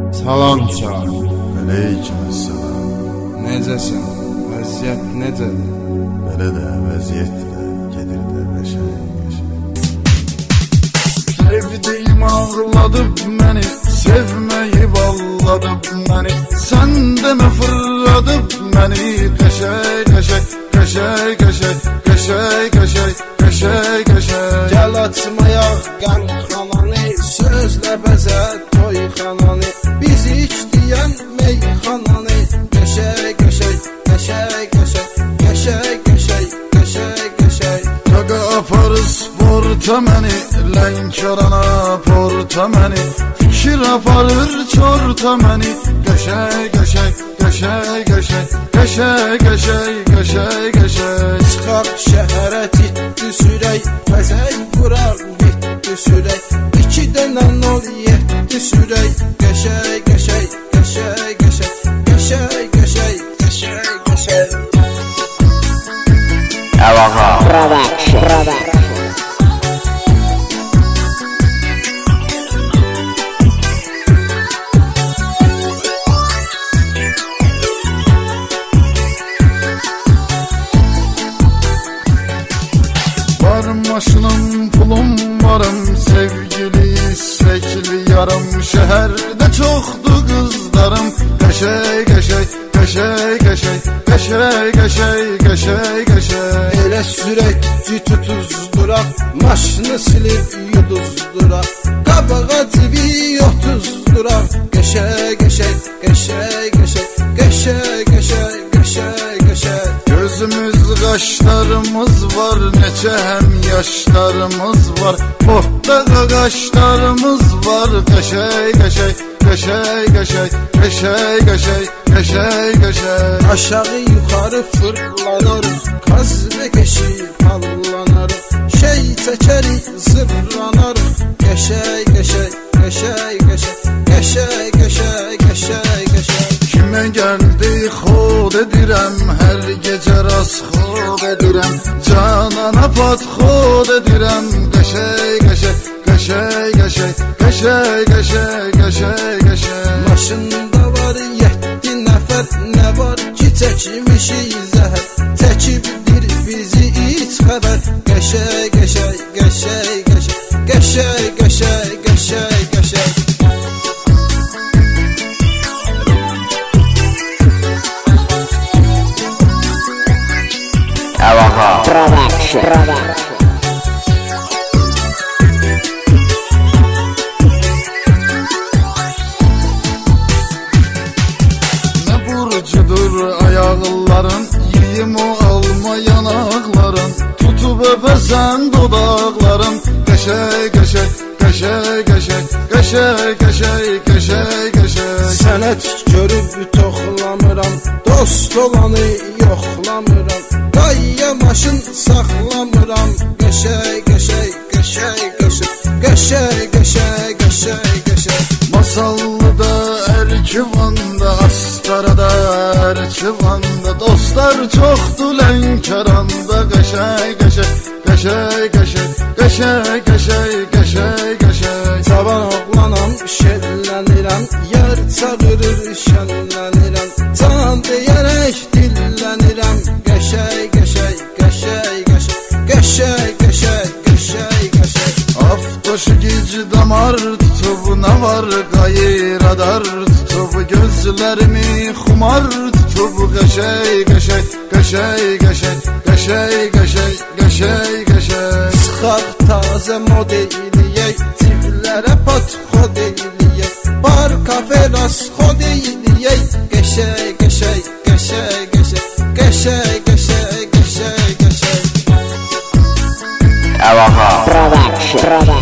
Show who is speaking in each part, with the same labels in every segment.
Speaker 1: Salam çağır.
Speaker 2: Aleykümselam.
Speaker 1: Necəsən? Vəziyyət necədir?
Speaker 2: Belə də vəziyyətlə gedir də qəşəng.
Speaker 3: Sevdiğim ağladıp beni, sevmeyip ağladıp beni. Sen de mi fırladıp beni? Qəşəng, qəşəng, qəşəng, qəşəng, qəşəng, qəşəng, qəşəng, qəşəng.
Speaker 1: Gəl açmayaq qanxananı, sözlə bəzə toyxananı. Biz içdiyən meyxananı, qəşəng, qəşəng, qəşəng, qəşəng, qəşəng, qəşəng, qəşəng, qəşəng.
Speaker 3: Qaqa aparır sporta məni, Lənkərana porta məni. Fikir aparır çorta məni, qəşəng, qəşəng, qəşəng, qəşəng, qəşəng, qəşəng, qəşəng, qəşəng.
Speaker 1: Çıxaq şəhərə ciddi sürək, bəzək vurar bitdi sürək. 2 dənə 07 sürək, qəşəng, qəşəng, qəşəng, qəşəng, qəşəng, qəşəng, qəşəng, qəşəng.
Speaker 4: Əvaha Production.
Speaker 3: Var maşınım, pulum varım, sevgili istekli yarım. Şəhərdə çoxdur qızlarım, qəşəng, qəşəng, qəşəng, qəşəng, qəşəng, qəşəng, qəşəng, qəşəng.
Speaker 1: Elə sürək ki tutuzduraq, maşını silib yuduzduraq. Qabağa TV 30-duraq, qəşəng, qəşəng, qəşəng, qəşəng, qəşəng, qəşəng, qəşəng, qəşəng.
Speaker 3: Gözümüz qaşlarımız var, neçə həm yaşlarımız var. Portda qaqaşlarımız var, qəşəng, qəşəng, qəşəng, qəşəng, qəşəng, qəşəng, qəşəng, qəşəng.
Speaker 1: Aşağı yuxarı fırlanarıq, qaz və keşik hallanarıq. Şey çəkərik, zırlanarıq, qəşəng, qəşəng, qəşəng, qəşəng, qəşəng, qəşəng, qəşəng, qəşəng.
Speaker 3: Kimə gəldi xod edirəm, hər gecə rast xod edirəm. Canana pat xod edirəm, qəşəng, qəşəng, qəşəng, qəşəng, qəşəng, qəşəng, qəşəng, qəşəng.
Speaker 1: Maşında var 7 nəfər, nə var ki çəkmişik zəhər. Çəkibdir bizi iç xəbər, qəşəng, qəşəng, qəşəng, qəşəng, qəşəng, qəşəng, qəşəng, qəşəng.
Speaker 4: Əvaha Production.
Speaker 3: Nə burcudur ayaqların, yiyim o alma yanaqların. Tutub öpəsən dodaqların, qəşəng, qəşəng, qəşəng, qəşəng, qəşəng, qəşəng, qəşəng, qəşəng.
Speaker 1: Sənət görüb toxlamıram, dost olanı yoxlamıram. Qayya maşın saxlamıram, qəşəng, qəşəng, qəşəng, qəşəng, qəşəng, qəşəng, qəşəng, qəşəng.
Speaker 3: Masallıda, Ərkivanda, Astarada, Ərkivanda. Dostlar çoxdur Lənkəranda, qəşəng, qəşəng, qəşəng, qəşəng, qəşəng, qəşəng, qəşəng, qəşəng.
Speaker 1: Cavan oğlanam, şellənirəm, yer çağırır, şənlənirəm. Can deyərək dillənirəm, qəşəng, qəşəng, qəşəng, qəşəng, qəşəng, qəşəng, qəşəng, qəşəng.
Speaker 3: Aftoşu gici damar tutub, nə var qayır adar tutub. Gözlərimi xumar tutub, qəşəng, qəşəng, qəşəng, qəşəng, qəşəng, qəşəng, qəşəng, qəşəng.
Speaker 1: Çıxaq tazə model eləyək, tiflərə pat xod eləyək. Bar kafe rast xod eləyək, qəşəng, qəşəng, qəşəng, qəşəng, qəşəng, qəşəng, qəşəng, qəşəng.
Speaker 4: Əvaha Production.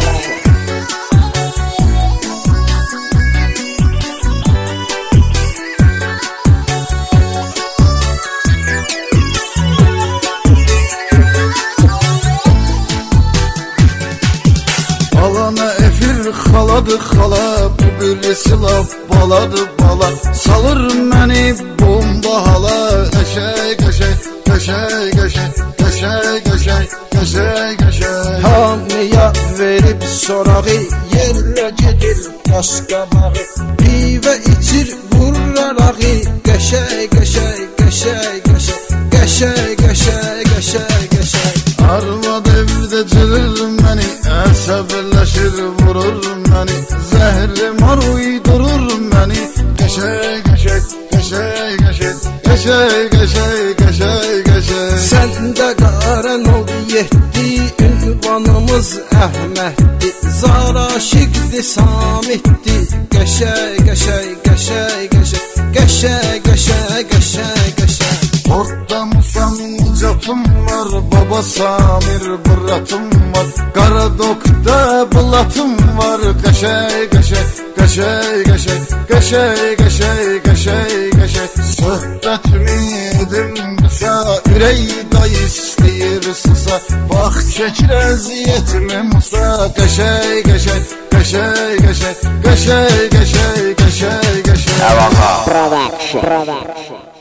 Speaker 3: Balana efir xaladı xala, bu birisi laf baladı bala. Salır məni bomba hala, qəşəng, qəşəng, qəşəng, qəşəng, qəşəng, qəşəng, qəşəng, qəşəng.
Speaker 1: Hamıya verib sorağı, yerlə gedir qaş qabağı. Pivə içir vurur ağı, qəşəng qəşəng qəşəng qəşəng qəşəng qəşəng qəşəng qəşəng.
Speaker 3: Arvad evdə cırır məni, əsəbləşir vurur məni, zəhrimar uydurur məni, qəşəng qəşəng qəşəng qəşəng qəşəng qəşəng qəşəng qəşəng.
Speaker 1: Səndə qarən oldu yetdi, ünvanımız Əhməddi, Zaraşiqdi Samitdi, qəşəng qəşəng qəşəng qəşəng qəşəng qəşəng qəşəng qəşəng.
Speaker 3: Orda Musam Nicatım var, Baba Samir Bıratım var, Qaradokda Bulatım var, qəşəng qəşəng qəşəng qəşəng qəşəng qəşəng qəşəng qəşəng. Söhbətimi edim qısa, ürək day istəyir susa, bax çəkir əziyyətimi Musa, qəşəng qəşəng qəşəng qəşəng qəşəng qəşəng qəşəng qəşəng.
Speaker 4: Production.